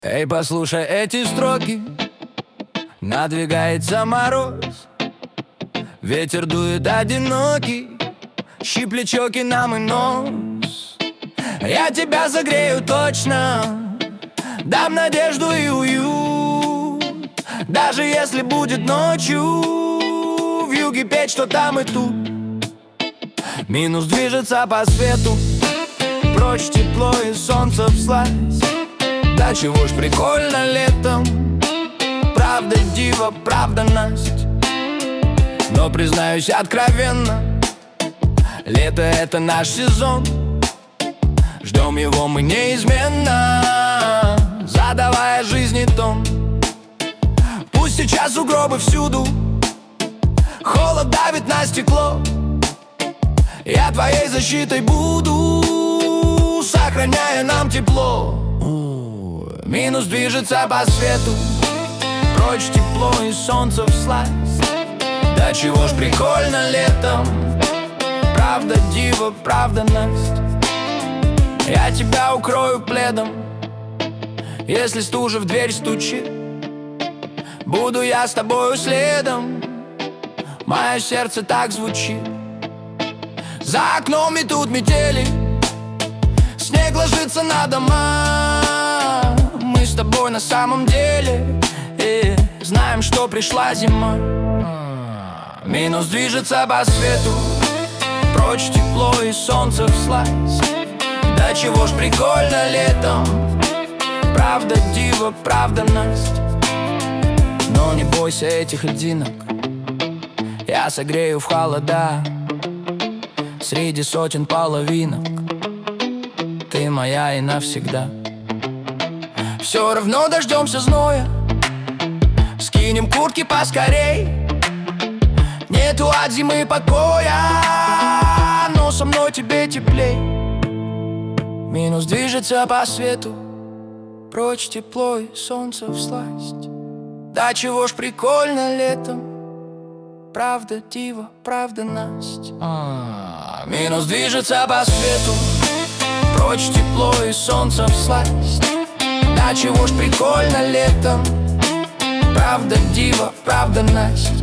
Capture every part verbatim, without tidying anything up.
Эй, послушай эти строки. Надвигается мороз, ветер дует одинокий, щиплет щеки нам и нос. Я тебя согрею точно, дам надежду и уют. Даже если будет ночью, вьюги петь, что там и тут. Минус движется по свету, прочь тепло и солнце всласть. Да чего ж прикольно летом, правда дива, правда Насть. Но признаюсь откровенно, лето — это наш сезон. Ждем его мы неизменно, задавая жизни тон. Пусть сейчас сугробы всюду, холод давит на стекло. Я твоей защитой буду, сохраняя нам тепло. Минус движется по свету, прочь тепло и солнце всласть. Да чего ж прикольно летом, правда дива, правда Насть. Я тебя укрою пледом, если стужа в дверь стучит. Буду я с тобою следом, мое сердце так звучит. За окном метут метели, снег ложится на дома. Мы с тобой на самом деле и знаем, что пришла зима. Минус движется по свету, прочь тепло и солнце всласть. Да чего ж прикольно летом, правда дива, правда Насть. Но не бойся этих льдинок, я согрею в холода. Среди сотен половинок ты моя и навсегда. Все равно дождемся зноя, скинем куртки поскорей. Нету от зимы покоя, но со мной тебе теплей. Минус движется по свету, прочь тепло и солнце всласть. Да чего ж прикольно летом, правда дива, правда Насть. а, Минус движется по свету, прочь тепло и солнце всласть. Да чего ж прикольно летом, правда дива, правда Насть.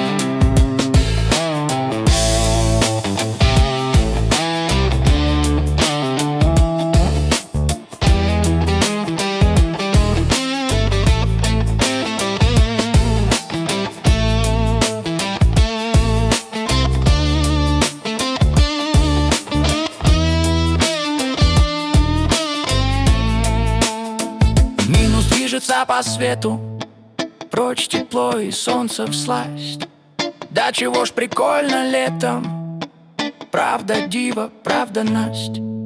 Минус движется по свету, прочь тепло и солнце всласть. Да чего ж прикольно летом, правда дива, правда Насть.